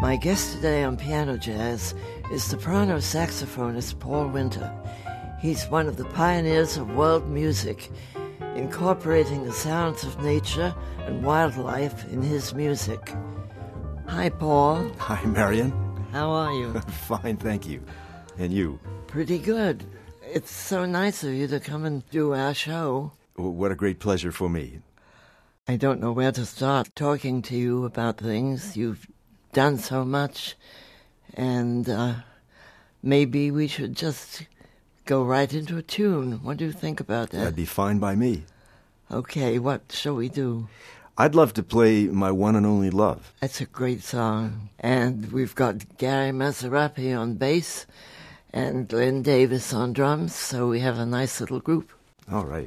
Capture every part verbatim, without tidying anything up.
My guest today on Piano Jazz is soprano saxophonist Paul Winter. He's one of the pioneers of world music, incorporating the sounds of nature and wildlife in his music. Hi, Paul. Hi, Marion. How are you? Fine, thank you. And you? Pretty good. It's so nice of you to come and do our show. What a great pleasure for me. I don't know where to start talking to you about things. You've done so much, and uh, maybe we should just go right into a tune. What do you think about that? That'd be fine by me. Okay, what shall we do? I'd love to play My One and Only Love. That's a great song. And we've got Gary Mazzarapi on bass and Glenn Davis on drums, so we have a nice little group. All right.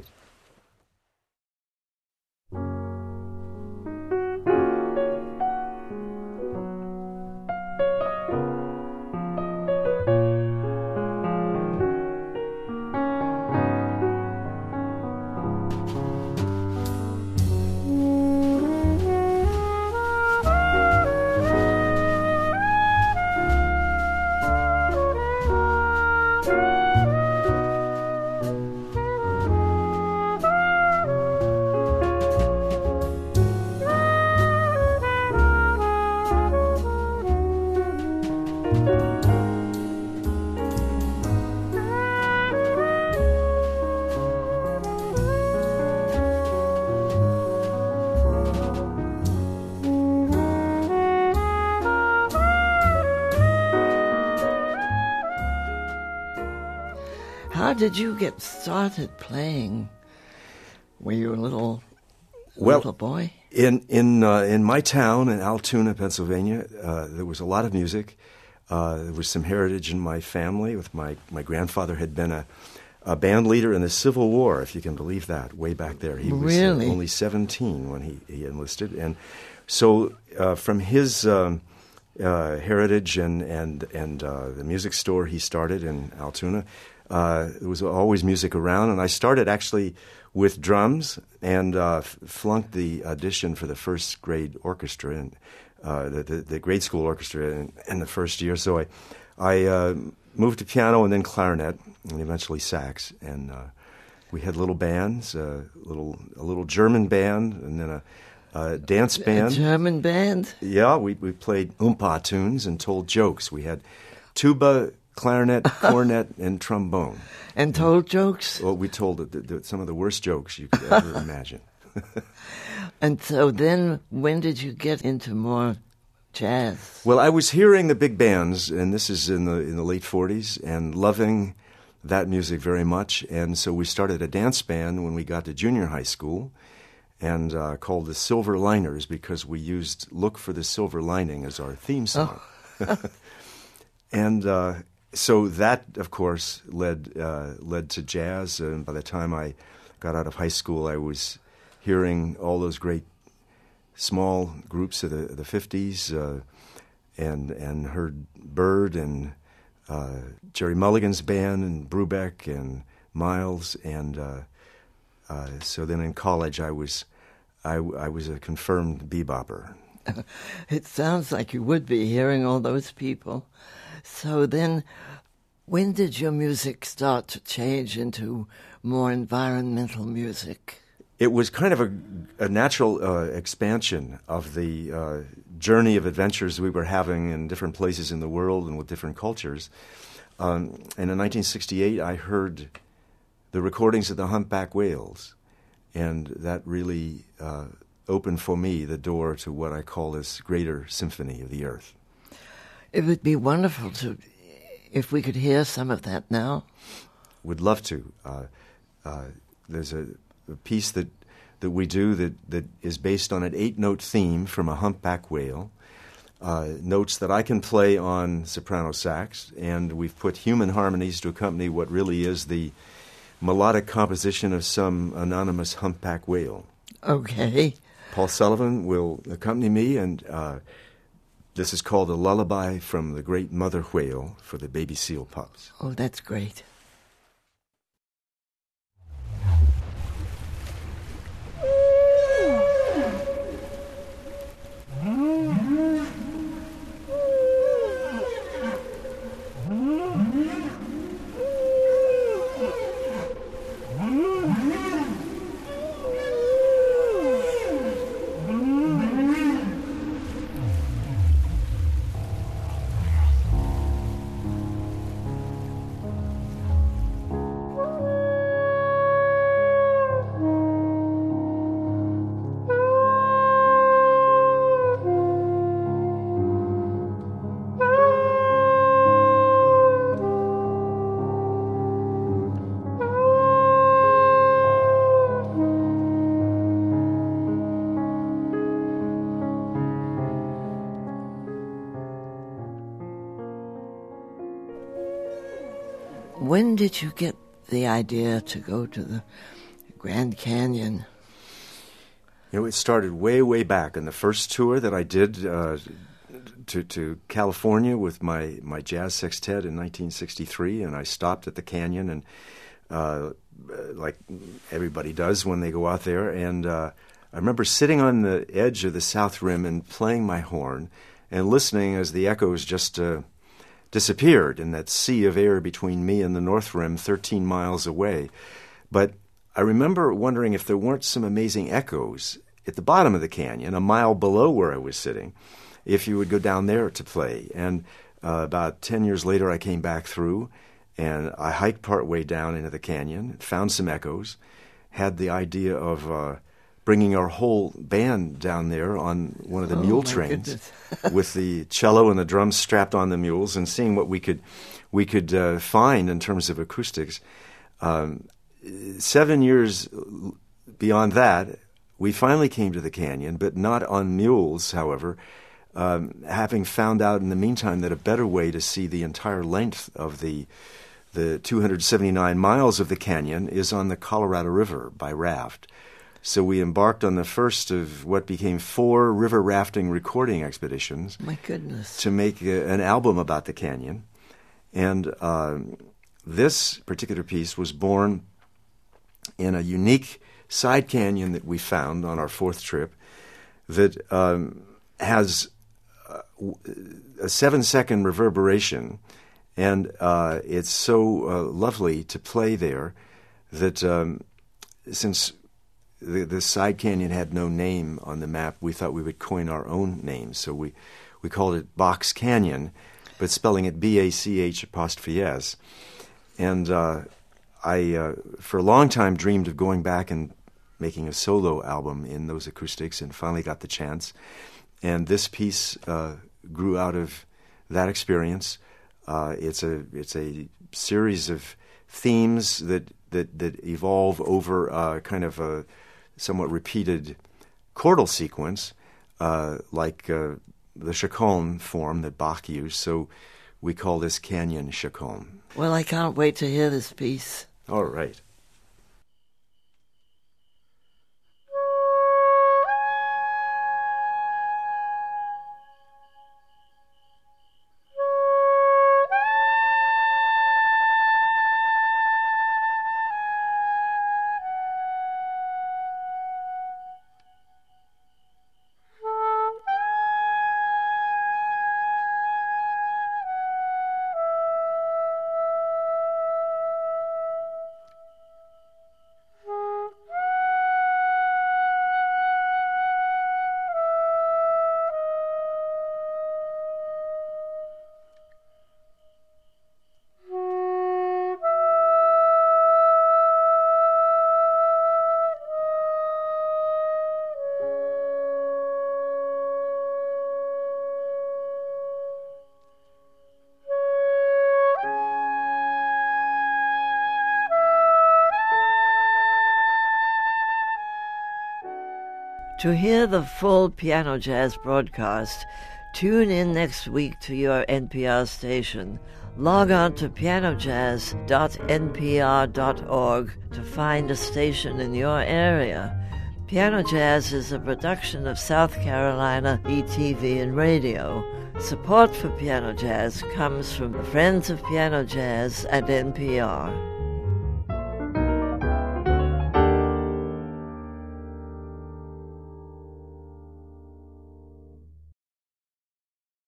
How did you get started playing? Were you a little, well, little boy? In in uh, in my town in Altoona, Pennsylvania, uh, there was a lot of music. Uh, there was some heritage in my family. With my, my grandfather had been a, a band leader in the Civil War, if you can believe that, way back there. He was really? uh, only seventeen when he, he enlisted. And so uh, from his um, uh, heritage and, and, and uh, the music store he started in Altoona, Uh, there was always music around, and I started actually with drums and uh, f- flunked the audition for the first grade orchestra, and uh, the, the, the grade school orchestra in, in the first year. So I, I uh, moved to piano and then clarinet, and eventually sax. And uh, we had little bands, uh, little a little German band, and then a, a dance band. A German band? Yeah, we we played oompa tunes and told jokes. We had tuba, clarinet, cornet, and trombone. And told jokes? Well, we told the, the, some of the worst jokes you could ever imagine. And so then, when did you get into more jazz? Well, I was hearing the big bands, and this is in the in the late forties, and loving that music very much. And so we started a dance band when we got to junior high school, and uh, called the Silver Liners because we used "Look for the Silver Lining" as our theme song. Oh. And uh, so that, of course, led uh, led to jazz. And by the time I got out of high school, I was hearing all those great small groups of the the fifties, uh, and and heard Bird and uh, Jerry Mulligan's band and Brubeck and Miles. And uh, uh, so then in college, I was I, I was a confirmed bebopper. It sounds like you would be hearing all those people. So then, when did your music start to change into more environmental music? It was kind of a, a natural uh, expansion of the uh, journey of adventures we were having in different places in the world and with different cultures. Um, and in nineteen sixty-eight, I heard the recordings of the Humpback Whales, and that really uh, opened for me the door to what I call this greater symphony of the earth. It would be wonderful to, if we could hear some of that now. Would love to. Uh, uh, there's a, a piece that, that we do that, that is based on an eight-note theme from a humpback whale, uh, notes that I can play on soprano sax, and we've put human harmonies to accompany what really is the melodic composition of some anonymous humpback whale. Okay. Paul Sullivan will accompany me, and uh, this is called A Lullaby from the Great Mother Whale for the Baby Seal Pups. Oh, that's great. When did you get the idea to go to the Grand Canyon? You know, it started way, way back in the first tour that I did uh, to to California with my, my jazz sextet in nineteen sixty-three, and I stopped at the canyon, and uh, like everybody does when they go out there, and uh, I remember sitting on the edge of the South Rim and playing my horn and listening as the echoes just uh, disappeared in that sea of air between me and the North Rim, thirteen miles away. But I remember wondering if there weren't some amazing echoes at the bottom of the canyon, a mile below where I was sitting, if you would go down there to play. And uh, about ten years later, I came back through, and I hiked part way down into the canyon, found some echoes, had the idea of uh, bringing our whole band down there on one of the oh, mule trains with the cello and the drums strapped on the mules, and seeing what we could we could uh, find in terms of acoustics. Um, seven years beyond that, we finally came to the canyon, but not on mules, however, um, having found out in the meantime that a better way to see the entire length of the the two hundred seventy-nine miles of the canyon is on the Colorado River by raft. So we embarked on the first of what became four river rafting recording expeditions. My goodness. To make a, an album about the canyon. And uh, this particular piece was born in a unique side canyon that we found on our fourth trip that um, has a seven-second reverberation. And uh, it's so uh, lovely to play there that um, since the, the side canyon had no name on the map, we thought we would coin our own name. So we, we called it Box Canyon, but spelling it B A C H apostrophe S. And uh, I, uh, for a long time, dreamed of going back and making a solo album in those acoustics, and finally got the chance. And this piece uh, grew out of that experience. Uh, it's a it's a series of themes that that, that evolve over uh, kind of a somewhat repeated chordal sequence, uh, like uh, the chaconne form that Bach used. So we call this Canyon Chaconne. Well, I can't wait to hear this piece. All right. To hear the full Piano Jazz broadcast, tune in next week to your N P R station. Log on to piano jazz dot n p r dot org to find a station in your area. Piano Jazz is a production of South Carolina E T V and Radio. Support for Piano Jazz comes from the Friends of Piano Jazz at N P R.